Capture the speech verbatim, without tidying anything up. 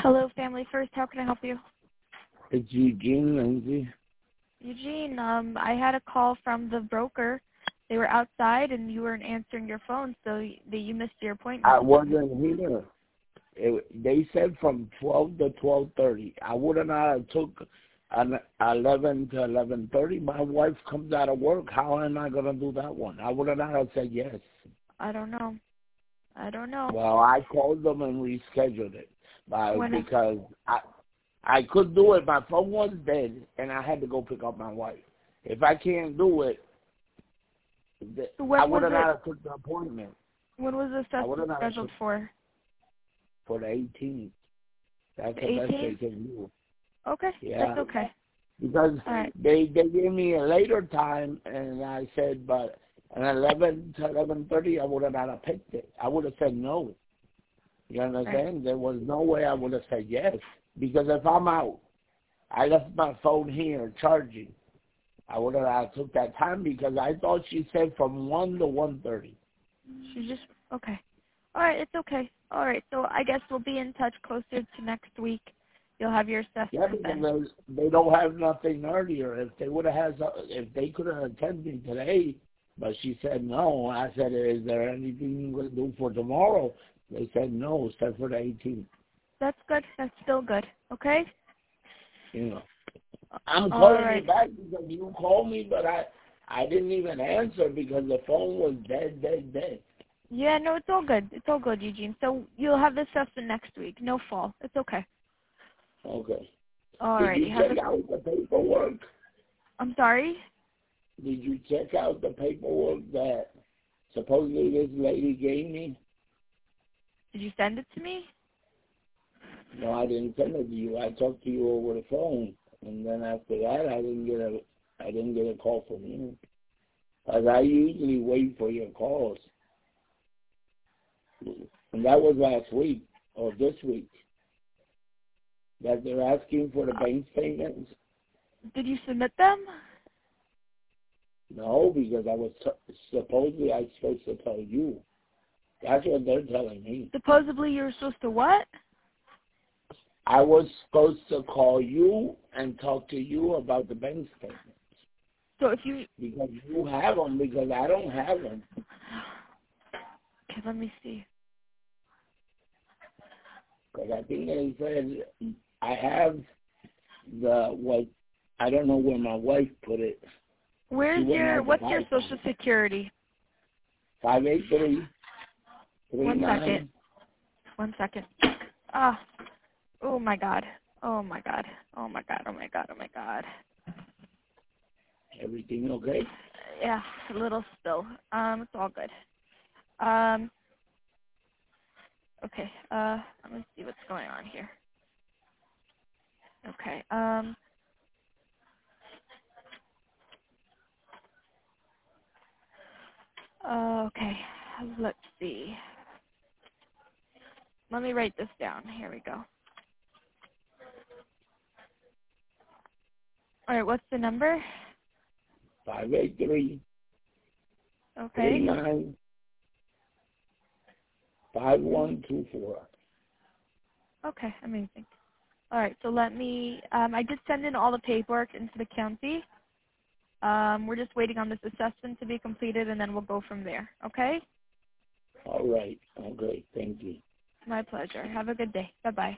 Hello, Family First. How can I help you? It's Eugene Lindsay. Eugene, um, I had a call from the broker. They were outside and you weren't answering your phone, so y- that you missed your appointment. I wasn't here. It, they said from twelve to twelve thirty. I would have not took an eleven to eleven thirty. My wife comes out of work. How am I going to do that one? I would have not have said yes. I don't know. I don't know. Well, I called them and rescheduled it uh, When is, because I I could do it. My phone was dead, and I had to go pick up my wife. If I can't do it, th- when I would was have not it? have took the appointment. When was the I would assessment have not scheduled took for? for the eighteenth. That's The the best they eighteenth? can do. Okay, Yeah. that's okay. Because All right. they they gave me a later time, and I said, but at eleven to eleven thirty, I would have not have picked it. I would have said no. You understand? Right. There was no way I would have said yes. Because if I'm out, I left my phone here charging. I would have I took that time because I thought she said from one to one thirty. She just okay. All right, it's okay. All right, so I guess we'll be in touch closer to next week. You'll have your Yeah, assessment because then. they, they don't have nothing earlier. If they would have had, some- if they could have attended me today, but she said no. I said, is there anything you can do for tomorrow? They said no, except for the eighteenth. That's good. That's still good. Okay. You know, I'm All calling you right. back because you called me, but I, I didn't even answer because the phone was dead, dead, dead. Yeah, no, it's all good. It's all good, Eugene. So you'll have the assessment next week. No fall. It's okay. Okay. All Did righty. you Have check a. out the paperwork? I'm sorry. Did you check out the paperwork that supposedly this lady gave me? Did you send it to me? No, I didn't send it to you. I talked to you over the phone, and then after that, I didn't get a, I didn't get a call from you. As I usually wait for your calls, and that was last week or this week. That they're asking for the Uh, bank statements. did you submit them? No, because I was t- supposedly I was supposed to tell you. That's what they're telling me. Supposedly you were supposed to what? I was supposed to call you and talk to you about the bank statements. So if you. Because you have them, because I don't have them. Okay, let me see. Because I think they said I have the, what, I don't know where my wife put it. Where's your? What's your social security? five eight three, three One nine. second. One second. Ah. Oh my God. Oh my God. Oh my God. Oh my God. Oh my God. Everything okay? Yeah, a little still. Um, it's all good. Um. Okay. Uh, let me see what's going on here. Okay. Um. Uh, okay. Let's see. Let me write this down. Here we go. All right. What's the number? five eight three, Okay. three nine, five one two four. Okay. Amazing. All right. So let me. Um, I did send in all the paperwork into the county. Um, we're just waiting on this assessment to be completed, and then we'll go from there. Okay. All right. Okay. Thank you. My pleasure. Have a good day. Bye bye.